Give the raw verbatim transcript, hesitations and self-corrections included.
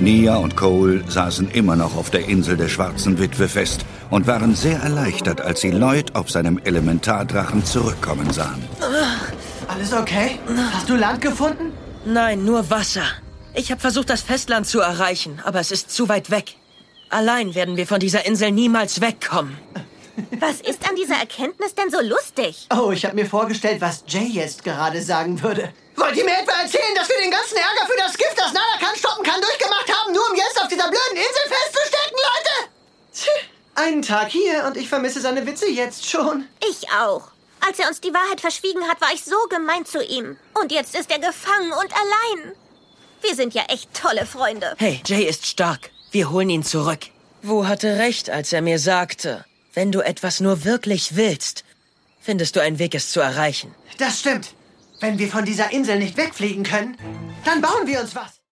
Nia und Cole saßen immer noch auf der Insel der Schwarzen Witwe fest und waren sehr erleichtert, als sie Lloyd auf seinem Elementardrachen zurückkommen sahen. Alles okay? Hast du Land gefunden? Nein, nur Wasser. Ich habe versucht, das Festland zu erreichen, aber es ist zu weit weg. Allein werden wir von dieser Insel niemals wegkommen. Was ist an dieser Erkenntnis denn so lustig? Oh, ich habe mir vorgestellt, was Jay jetzt gerade sagen würde. Wollt ihr mir etwa erzählen, dass wir den ganzen Ärger für das Gift, das Narakan stoppen kann, durchgemacht haben, nur um jetzt auf dieser blöden Insel festzustecken, Leute? Tch, einen Tag hier und ich vermisse seine Witze jetzt schon. Ich auch. Als er uns die Wahrheit verschwiegen hat, war ich so gemein zu ihm. Und jetzt ist er gefangen und allein. Wir sind ja echt tolle Freunde. Hey, Jay ist stark. Wir holen ihn zurück. Wu hatte recht, als er mir sagte, wenn du etwas nur wirklich willst, findest du einen Weg, es zu erreichen. Das stimmt. Wenn wir von dieser Insel nicht wegfliegen können, dann bauen wir uns was.